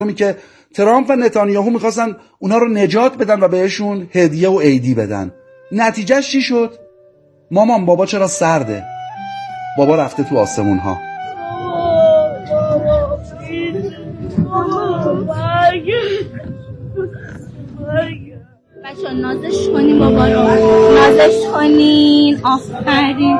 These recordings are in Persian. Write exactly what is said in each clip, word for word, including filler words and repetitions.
می که ترامپ و نتانیاهو میخواستن اونا رو نجات بدن و بهشون هدیه و عیدی بدن. نتیجهش چی شد؟ مامان بابا چرا سرده؟ بابا رفته تو آسمون ها. بچه نازش کنین بابا رو، نازش کنین. آفرین.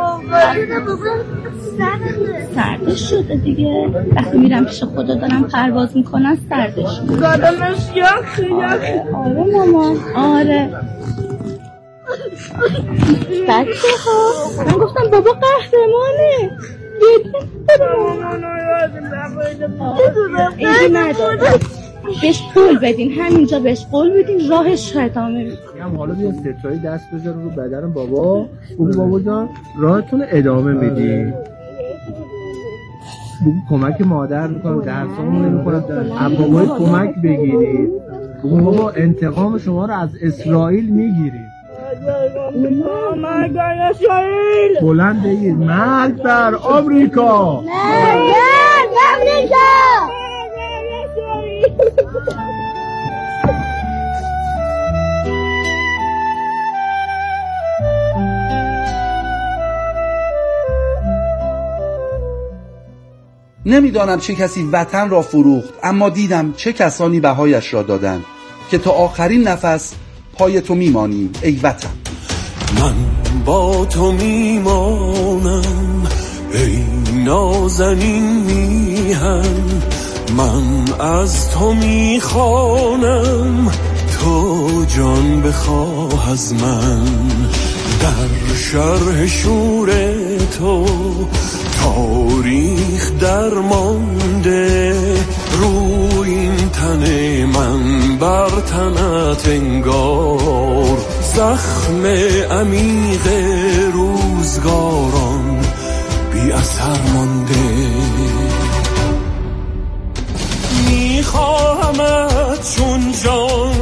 سردش شده دیگه، وقتی میرم پیش خدا دارم پرواز میکنن سردش شده. زادمش یخی یخی. آره مامان آره. بچه ها من گفتم بابا قهرمانه. این نداره بهش قول بدین، همینجا بهش قول بدین راهش ادامه میدیم. حالا بیا ستایی دست بذار رو بدن بابا. بگو بابا جان راهتون ادامه میدی. بگو کمک مادر میکنم، درسامون نمیکنم، از بابای کمک بگیرید. بگو بابا انتقام شما رو از اسرائیل میگیرید. مرگ بر اسرائیل. بلند بگید مرگ بر آمریکا. مرگ بر آمریکا. نمیدانم چه کسی وطن را فروخت، اما دیدم چه کسانی بهایش را دادند که تا آخرین نفس پای تو میمانیم ای وطن. من با تو میمانم ای نازنین میهن، من از تو میخوانم تو جان بخواه از من. در شرح شور تو تاریخ درمانده، روی این تن من بر تنت انگار زخم عمیق روزگاران بی اثر مانده. میخواهمت چون جان،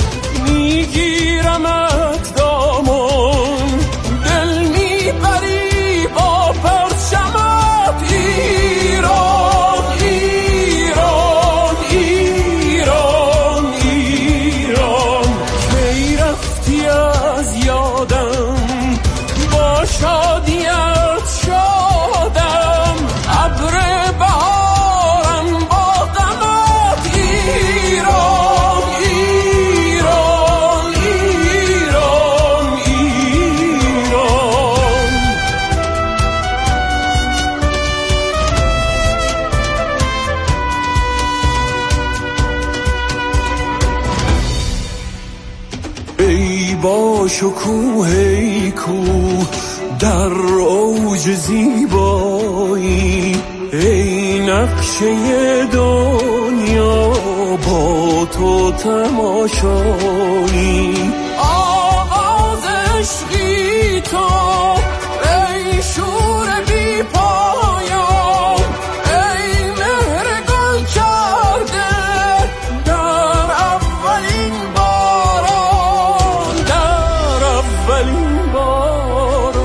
میگیرمت دامان، دل میبری با پرچمت ایران ایران ایران ایران. کی رفتی از یادم با شادیت شادم، ابر بهارم با غمت ایران ایران ایران ایران. ای با شکوه ای کوه در اوج زیبایی، ای نقشه دنیا با تو تماشایی. آغاز عشقی تو ای شور بی پایان، ای مهر گل کرده در اولین باران، در اولین باران.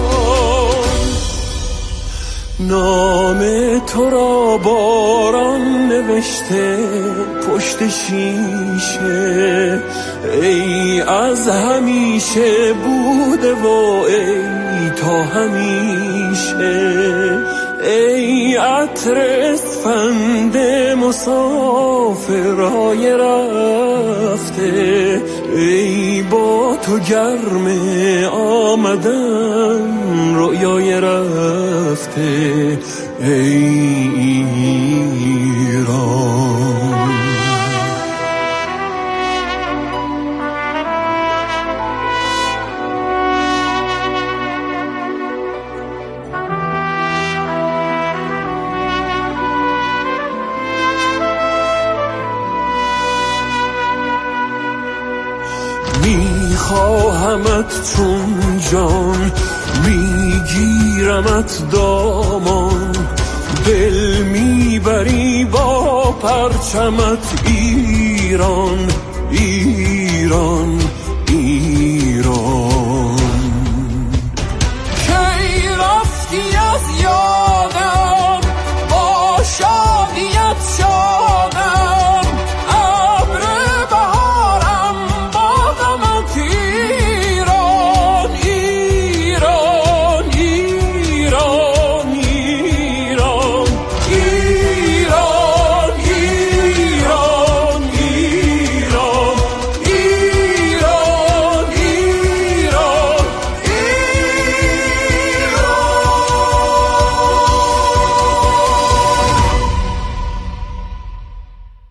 نام تو را باران نوشته پشت شیشه، ای از همیشه بوده و ای تا همیشه. ای عطر اسفند مسافرهای رفته، ای با تو گرم آمدن رویای رفته ای ایران. میخواهمت چون جان، میگیرمت دامان، دل میبری با پرچمت ایران ایران ایران. کی رفتی از یادم با شادیت شادم،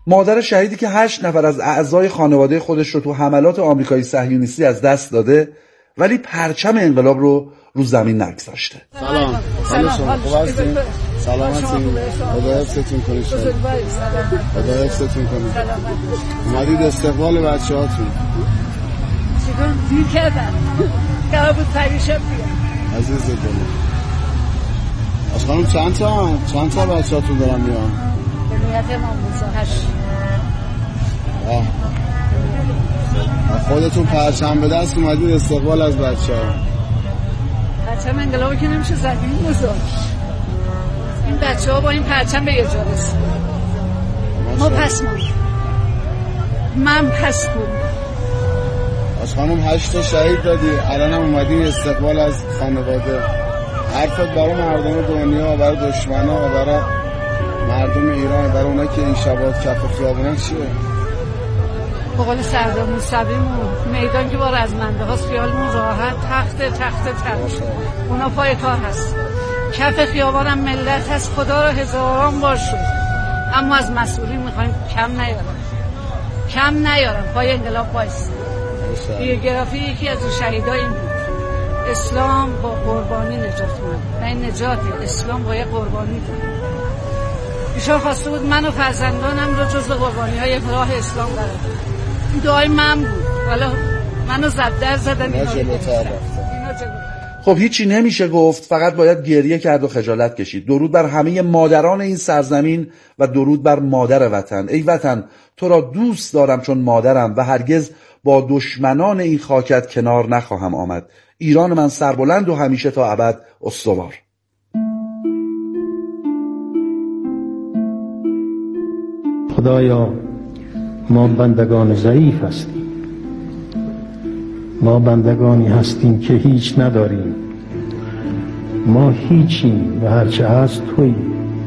مادر شهیدی که هشت نفر از اعضای خانواده خودش رو تو حملات آمریکایی صهیونیستی از دست داده ولی پرچم انقلاب رو رو زمین نگذاشته. سلام. سلام شما خوب هستین؟ سلامتین؟ خدا حفظتون کنه. خدا حفظتون کنه. اومدید استقبال بچه‌هاتون. چیکار دیر کردن؟ قرار بود پریشب بیان. عزیز دلم. از خانم چند تا چند تا بچه‌هاتون دارن میان؟ به نیت ما بود هشت. خودتون پرچم به دست اومدید استقبال از بچه‌ها. پرچم انقلابی که نمیشه زدیم بزرگ. این بچه‌ها با این پرچم به یه جا رسید. ما پس ما من پس بود. از خانم هشت تا شهید دادی، الان هم اومدی استقبال از خانواده. حرفت برای مردم دنیا، برای دشمنا، برای مردم ایران، برای اونا که این شبات کف خیابونن چیه؟ بقول سردار موسویمون میدان که با رزمنده هاست خیالمون راحت تخت تخت تخت اونا پای کار هست. کف خیابانم ملت هست، خدا را هزاران بار شد، اما از مسئولین میخوایم کم نیارم کم نیارم پای انقلاب بایست. بیوگرافی یکی از شهیدای این بود. اسلام با قربانی نجات بود و این نجاتی اسلام با یه قربانی بود. ایشان خواسته بود من و فرزندانم رو جزو قربانی های راه اسلام قرار بود. این دعای من بود. حالا منو زبدر زدن اینا رو گرفتن. خب هیچی نمیشه گفت، فقط باید گریه کرد و خجالت کشید. درود بر همه مادران این سرزمین و درود بر مادر وطن. ای وطن تو را دوست دارم چون مادرم و هرگز با دشمنان این خاکت کنار نخواهم آمد. ایران من سربلند و همیشه تا ابد استوار. خدایا ما بندگان ضعیف هستیم، ما بندگانی هستیم که هیچ نداریم، ما هیچیم و هرچه هست تویی.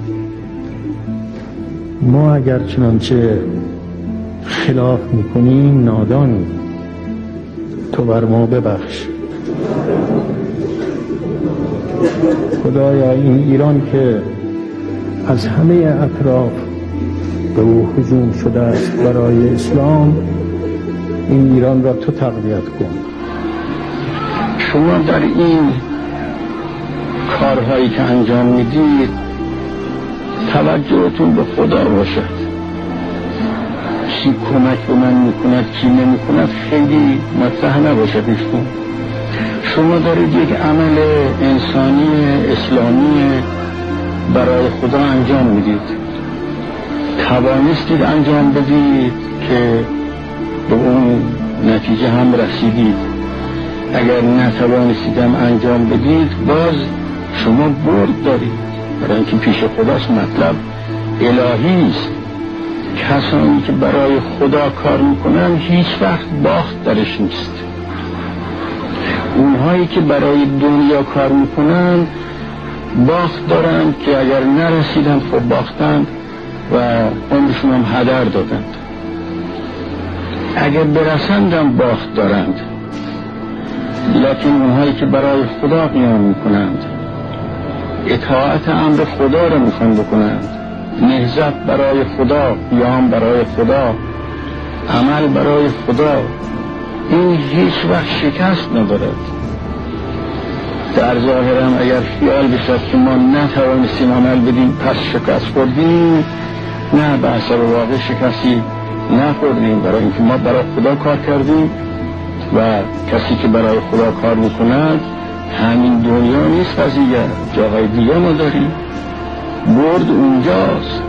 ما اگر چنانچه خلاف میکنیم نادانیم، تو بر ما ببخش. خدایا این ایران که از همه اطراف به او هجوم شده است برای اسلام، این ایران را تو تقویت کن. شما در این کارهایی که انجام میدید توجهتون به خدا باشد. کی کمک به من میکند کی نمیکند خیلی مطرح نباشد. ایشون شما دارید یک عمل انسانی اسلامی برای خدا انجام میدید، توانستید انجام بدید که به اون نتیجه هم رسیدید. اگر نتوانستیدم انجام بدید باز شما برد دارید، برای اینکه پیش خداست. مطلب الهی است. کسانی که برای خدا کار میکنن هیچ وقت باخت درش نیست. اونهایی که برای دنیا کار میکنن باخت دارند که اگر نرسیدن خب باختند و عمرشون هم هدر دادند. اگر برسندم باخت دارند. لکن اونهایی که برای خدا قیام میکنند، اطاعت امر خدا رو میخوان بکنند، نهضت برای خدا، قیام برای خدا، عمل برای خدا، این هیچ وقت شکست ندارد. در ظاهر هم اگر خیال بشد که ما نتوانستیم عمل بدیم پس شکست خوردیم، نه، به حسب واقع شکستی نخوردیم، برای اینکه ما برای خدا کار کردیم و کسی که برای خدا کار میکند همین دنیا نیست، قضیه جاهای دیگه ما داریم، برد اونجاست.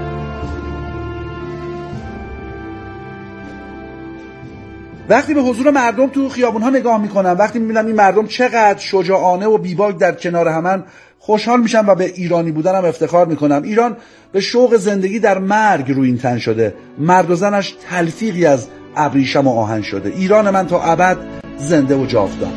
وقتی به حضور مردم تو خیابون‌ها نگاه میکنم، وقتی میبینم این مردم چقدر شجاعانه و بیباک در کنار همن، خوشحال میشم و به ایرانی بودنم افتخار میکنم. ایران به شوق زندگی در مرگ روی این تن شده، مرد و زنش تلفیقی از ابریشم و آهن شده. ایران من تا ابد زنده و جاودان.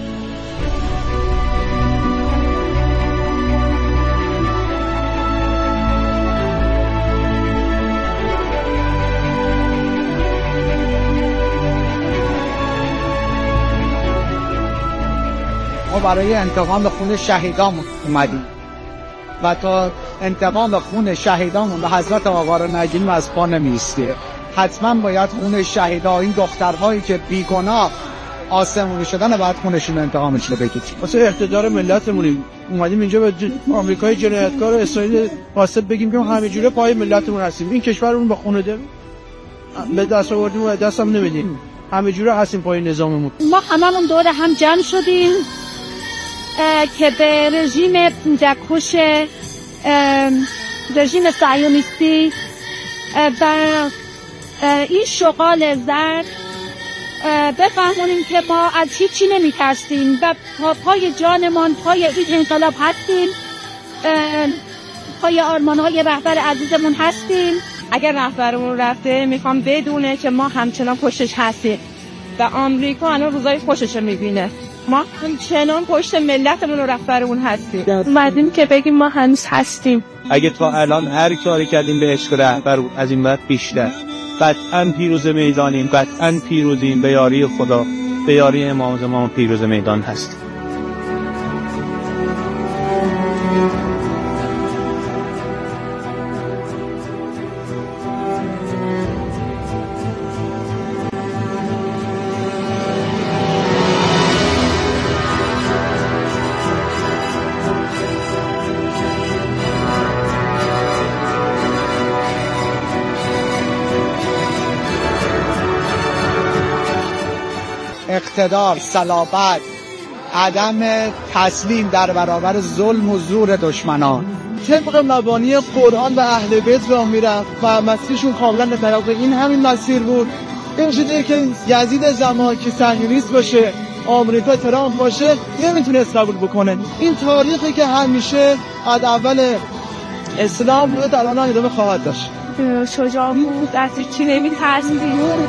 ما برای انتقام خون شهیدان اومدیم و تا انتقام خون شهیدامون و حضرت آقا رو نگیریم از پا نمی‌ایستیم. حتما باید خون شهیدا، این دخترهایی که بیگناه آسمونی شدن، باید خونشون انتقامش رو بگیریم. واسه اقتدار ملتمونیم اومدیم اینجا به آمریکای جنایتکار و اسرائیل واسه بگیم که همینجوره پای ملتمون هستیم. این کشورمون با خون دل به دست آوردیم و دست هم نمیدیم. همینجوره هستیم پای نظاممون. ما هممون دور هم جمع شدیم که به رژیم دکوش رژیم صهیونیستی و این شغال زرد بفهمونیم که ما از هیچی نمی‌ترسیم و پای جانمان پای این انقلاب هستیم، پای آرمان‌های رهبر عزیزمون هستیم. اگر رهبرمون رفته میخوام بدونه که ما همچنان پشتش هستیم و آمریکا الان روزای خوشش میبینه. ما همچنان پشت ملتمون و رهبرمون هستیم. اومدیم که بگیم ما هنوز هستیم. اگه تا الان هر کاری کردیم به عشق رهبر از این بعد بیشتر. قطعاً پیروز میدانیم، قطعاً پیروزیم، به یاری خدا، به یاری امام زمان پیروز میدان هستیم. اقتدار، صلابت، عدم تسلیم در برابر ظلم و زور دشمنان. طبق مبانی قرآن و اهل بیت را میرفت و مسیرشون کاملا به طرف این همین مسیر بود. این شده که یزید زمان که صهیونیست باشه، آمریکا ترامپ باشه، نمیتونه قبول بکنه. این تاریخی که همیشه از اول اسلام بود الان ادامه خواهد داشت. شجاع بود، از چی نمیترسید.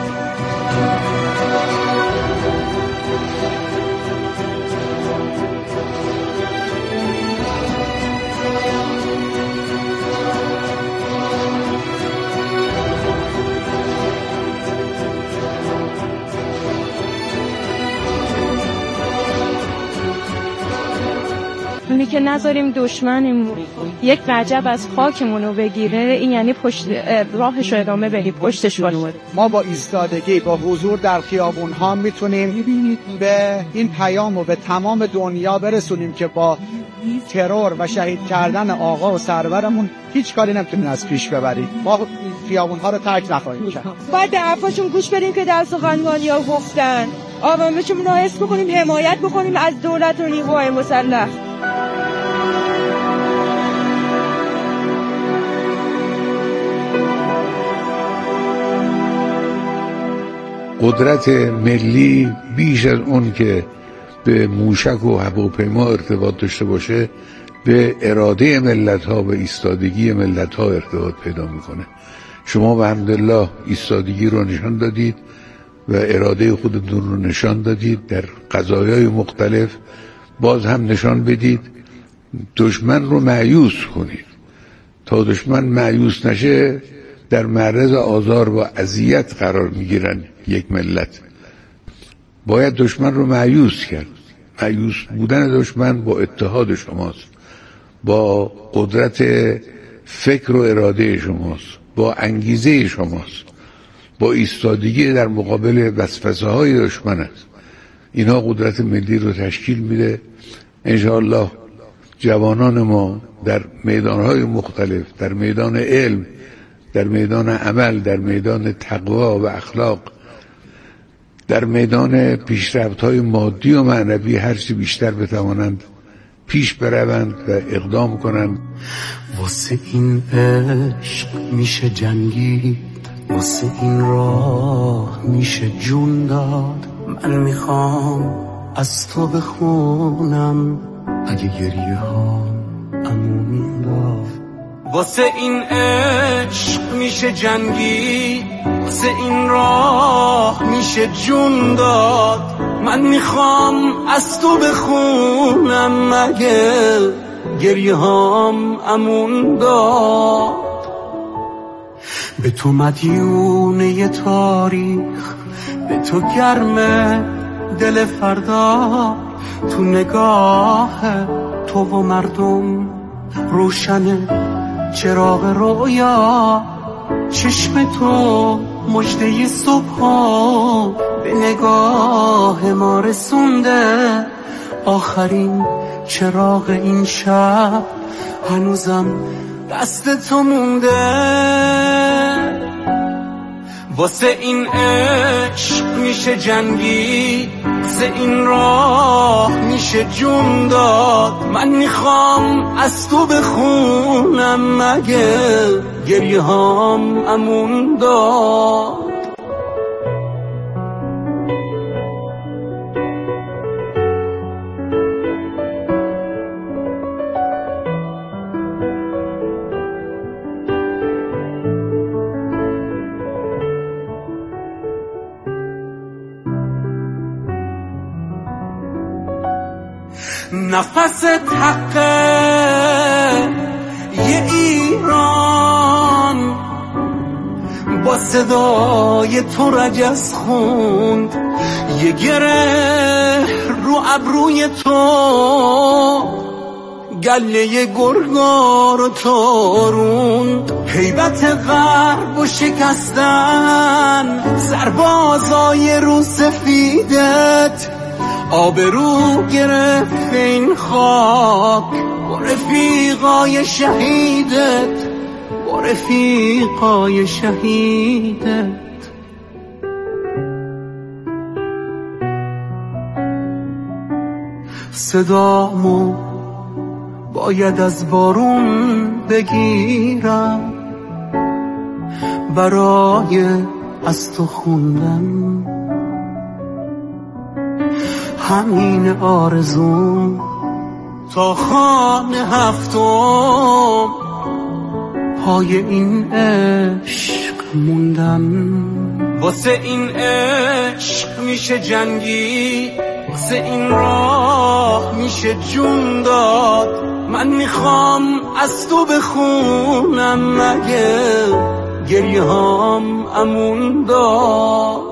اونی که نذاریم دشمنمون یک وجب از خاکمون رو بگیره، این یعنی پشت راهش رو ادامه بدیم، پشتش کنیم. ما با ایستادگی، با حضور در خیابون ها میتونیم به این پیام و به تمام دنیا برسونیم که با ترور و شهید کردن آقا و سرورمون هیچ کاری نمیتونیم از پیش ببریم. ما خیابون ها رو ترک نخواهیم کرد. باید به حرفاشون گوش بدیم که در سخنرانی ها گفتن، آوامرشون رو حفظ بکنیم، حمایت بکنیم از دولت و نیروهای مسلح. قدرت ملی بیش از اون که به موشک و هواپیما ارتباط داشته باشه، به اراده ملت ها و ایستادگی ملت ها ارتباط پیدا میکنه. شما به الحمدلله ایستادگی رو نشان دادید و اراده خودتون رو نشان دادید در قضایای مختلف. باز هم نشان بدید، دشمن رو مایوس کنید. تا دشمن مایوس نشه در معرض آزار و اذیت قرار میگیرن یک ملت. باید دشمن رو مایوس کرد. مایوس بودن دشمن با اتحاد شماست، با قدرت فکر و اراده شماست، با انگیزه شماست، با ایستادگی در مقابل وسوسه های دشمن است. اینا قدرت ملی رو تشکیل میده. انشاءالله جوانان ما در میدانهای مختلف، در میدان علم، در میدان عمل، در میدان تقوا و اخلاق، در میدان پیشرفت‌های مادی و معنوی هرچی بیشتر بتوانند پیش بروند و اقدام کنند. واسه این عشق میشه جنگید، واسه این راه میشه جون داد. من میخوام از تو بخونم اگه گریه ها امون داد. واسه این عشق میشه جنگی، واسه این راه میشه جون داد. من میخوام از تو بخونم مگه گریه هام امون داد. به تو مدیونه تاریخ، به تو گرمه دل فردا. تو نگاه تو و مردم روشنه چراغ رویا، چشم تو مژده صبحا به نگاه ما رسونده. آخرین چراغ این شب هنوزم دست تو مونده. واسه این عشق میشه جنگی، واسه این راه میشه جون داد. من میخوام از تو بخونم مگه گریه هام امون داد. نفست حقه یه ایران، با صدای تو رجز خوند. یه گره رو ابروی تو، گله گرگا رو تاروند. هیبت غرب و شکستن سربازای رو سفیدت. آبرو گرفت این خاک با رفیقای شهیدت، با رفیقای شهیدت. صدامو باید از بارون بگیرم برای از تو خوندن. همین آرزوم تا خانه هفتم پای این عشق موندن. واسه این عشق میشه جنگی، واسه این راه میشه جون داد. من میخوام از تو بخونم مگه گریه هام امون داد.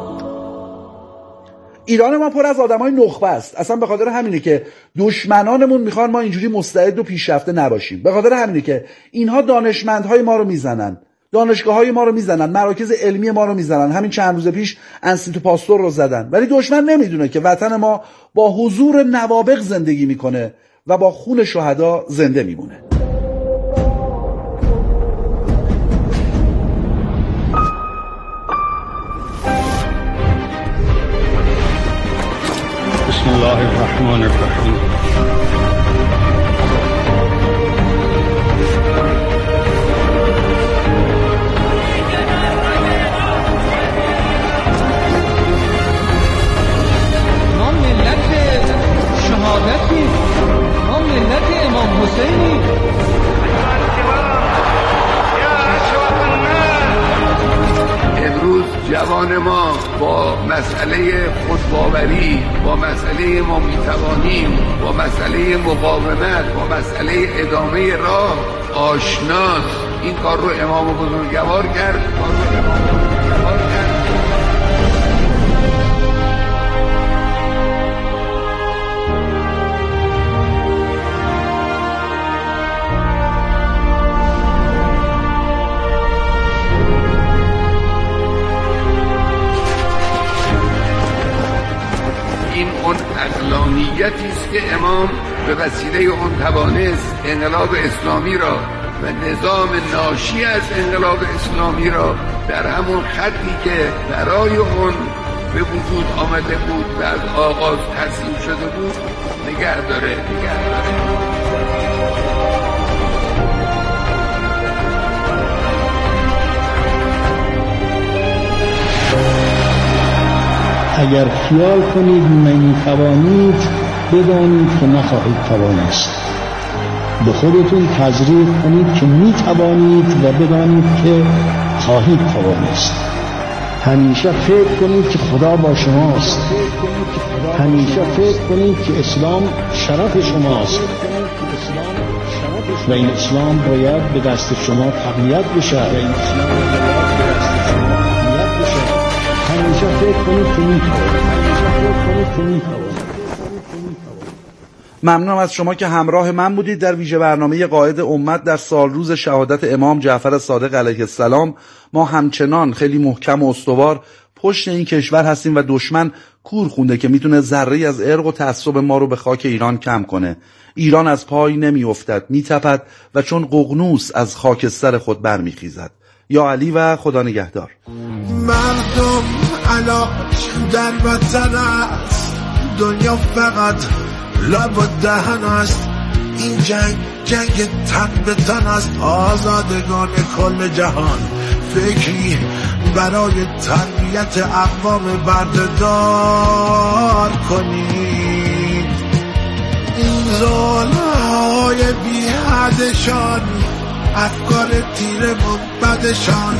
ایران ما پر از آدمای نخبه است. اصلا به خاطر همینه که دشمنانمون میخوان ما اینجوری مستعد و پیشرفته نباشیم. به خاطر همینه که اینها دانشمندهای ما رو میزنن، دانشگاه‌های ما رو میزنن، مراکز علمی ما رو میزنن. همین چند روز پیش انستیتو پاستور رو زدن. ولی دشمن نمیدونه که وطن ما با حضور نوابغ زندگی میکنه و با خون شهدا زنده میمونه. بسم الله الرحمن الرحیم. ما ملت شهادتی، ما ملت امام حسینی. امروز جوان ما با مسئله خودباوری، با مسئله ما میتوانیم، با مسئله مقاومت، با مسئله ادامه راه آشناست. این کار رو امام بزرگوار کرد. کار رو امام بزرگوار کرد. اون عقلانیتی است که امام به وسیله اون توانست انقلاب اسلامی را و نظام ناشی از انقلاب اسلامی را در همون خطی که برای اون به وجود آمده بود و از آغاز ترسیم شده بود نگه داره نگه داره. اگر خیال کنید نمیتوانید بدانید که نخواهید توانست. به خودتون تزریق کنید که میتوانید و بدانید که خواهید توانست. همیشه فکر کنید که خدا با شماست. همیشه فکر کنید که اسلام شرف شماست و این اسلام باید به دست شما تقویت بشه. همیشه فکر کنید که میتوانید. همیشه فکر کنید که میتوانید. ممنونم از شما که همراه من بودید در ویژه برنامه قائد امت در سال روز شهادت امام جعفر صادق علیه السلام. ما همچنان خیلی محکم و استوار پشت این کشور هستیم و دشمن کور خونده که میتونه ذره‌ای از ارق و تعصب ما رو به خاک ایران کم کنه. ایران از پای نمیافتد، میتپد و چون ققنوس از خاکستر خود برمیخیزد. یا علی و خدا نگهدار. مردم علاج در وطن است، دنیا فقط لب و دهن است. این جنگ جنگ تن به تن است. آزادگان کل جهان فکری برای تربیت اقوام بردهدار کنید. این ظلم‌های بی حدشان، افکار تیر منبدشان،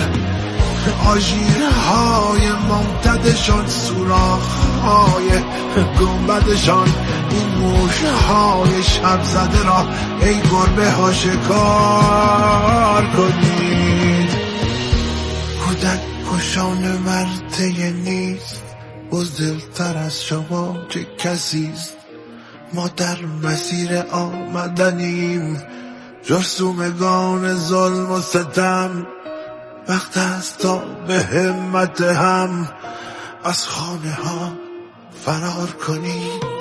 آژیرهای ممتدشان، سوراخ‌های گنبدشان، این موشهای شب زده را ای گربه ها شکار کنید. کودک کشان مرته نیست، بزدلتر از شما چه کسیست. ما در مسیر آمدنیم، جرثومگان ظلم و ستم. وقت است تا به همت هم از خانه ها فرار کنید.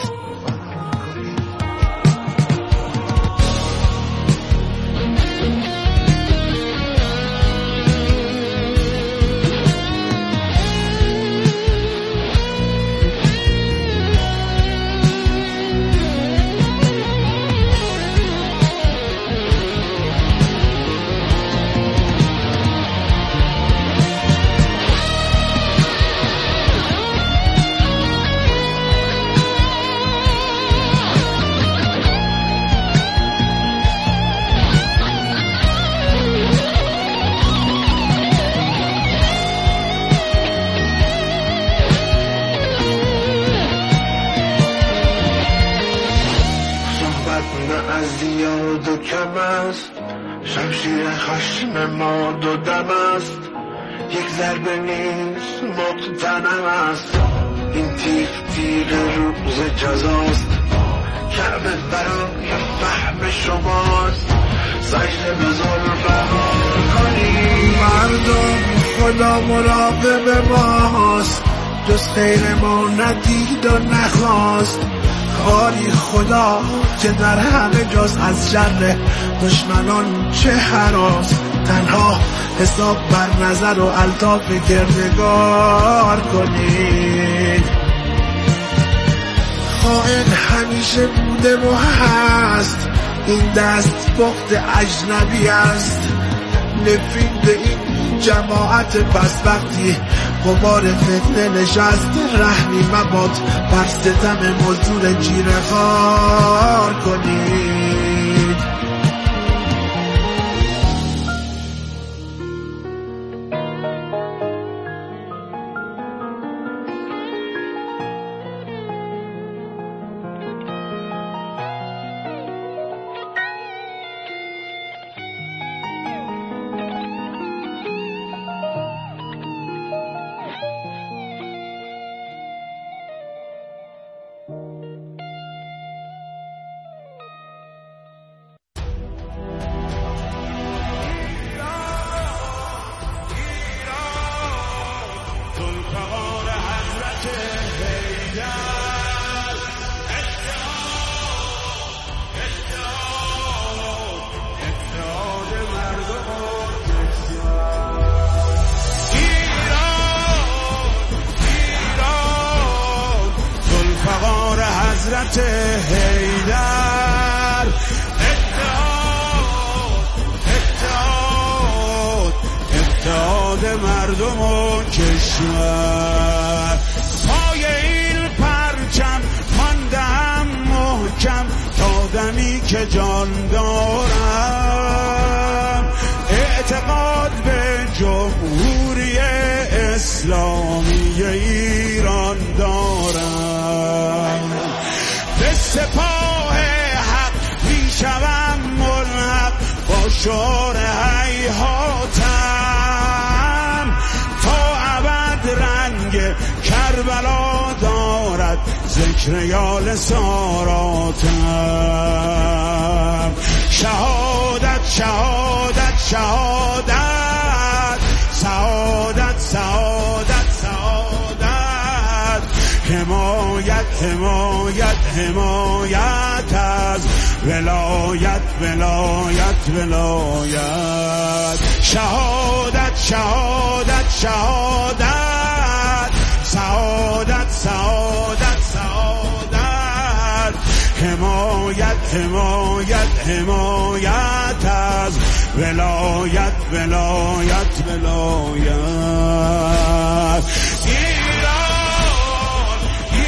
شمشیر خشم ما دو دم است، یک ضربه نیست مقتنم است. این تیغ تیغ روز جزاست، کعبه برای فهم شماست. سجده به ظلم فرار کنید. مردم خدا مراقب ماست، جز خیر ما ندید و نخواست. کاری خدا که در همه جاست، از شر دشمنان چه هراس. تنها حساب بر نظر و الطاف کردگار کنید. خائن همیشه بوده و هست، این دست بخت اجنبی است. نفرین به این جماعت پس وقتی غبار فتنه نشست. رحمی مباد بر ستم مزدور جیره خوار کنید. حضرت حیدر. اتحاد اتحاد اتحاد مردم و کشور. پای این پرچم ماندم محکم تا دمی که جان دارم. اعتقاد به جمهوری اسلامی ایران دارم. به سپاه حق میشوم ملحق با شعار هیهاتم. تا ابد رنگ کربلا دارد ذکر یال ساراتم. شهادت شهادت شهادت، سعادت سعادت سعادت، حمایت حمایت حمایت از ولایت ولایت ولایت. شهادت شهادت شهادت، سعادت سعادت سعادت، حمایت حمایت حمایت از ولایت ولایت ولایت. ایران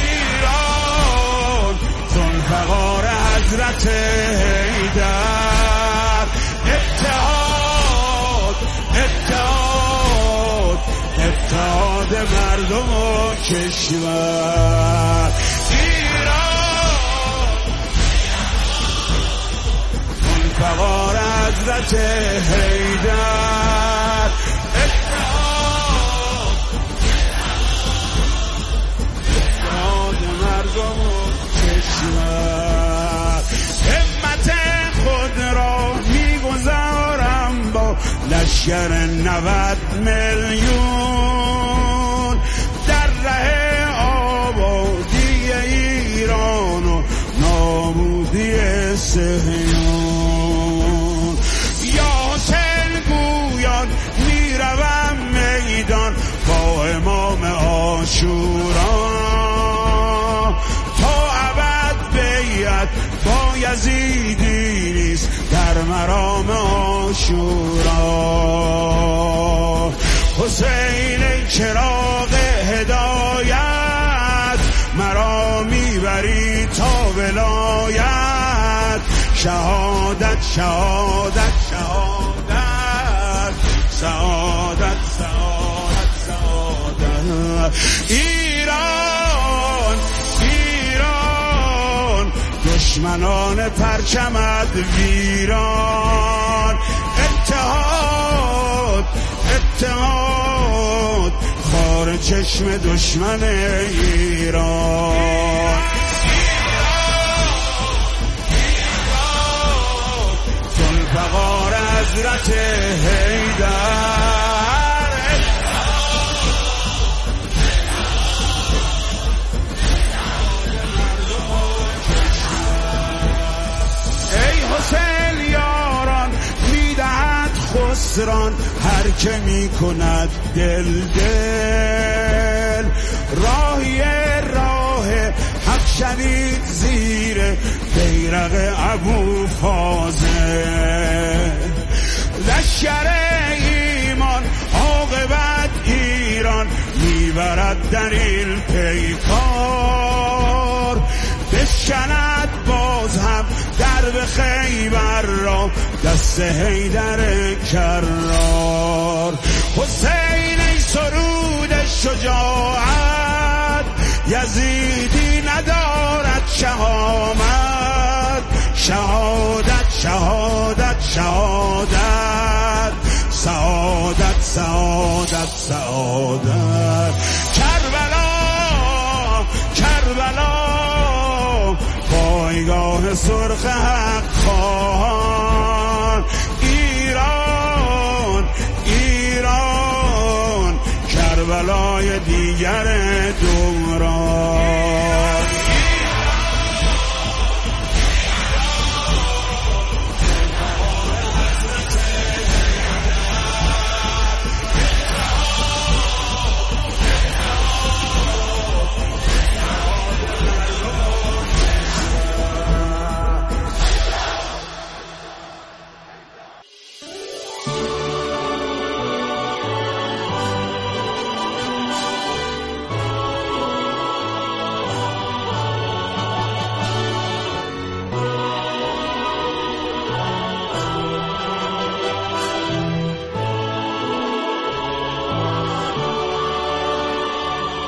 ایران ذوالفقار حضرت حیدر، اتحاد اتحاد اتحاد مردم و کشور. ایران ذوالفقار حضرت حیدر، اتحاد اتحاد مردم و کشور. همت خود را میگذارم با لشکر نود میلیون در ره آبادی ایران و نابودی صهیون. یا حسین گویان میروم میدان با امام عاشورا، تا ابد بیعت با یزیدی نیست در مرام عاشورا. حسین ای چراغ هدایت، مرا میبری تا ولایت. شهادت شهادت شهادت، سعادت سعادت سعادت. ایران ایران دشمنان پرچمت ویران. اتحاد اتحاد خار چشم دشمن ایران. ذوالفقار حضرت حیدر، ای حسین یاران میدهد خسران هر که میکند دل دل. راهی راه حق شدید زیر بیرق ابو فاضل. لشکر ایمان عاقبت ایران میبرد در این پیکار. بشکند باز هم درب خیبر را دست حیدر کرار. حسین ای سرود شجاعت، یزیدی ندارد شهامت. شهادت شهادت شهادت، سعادت سعادت سعادت. کربلا کربلا پایگاه سرخ حق خواهان. ایران ایران کربلای دیگر دوران.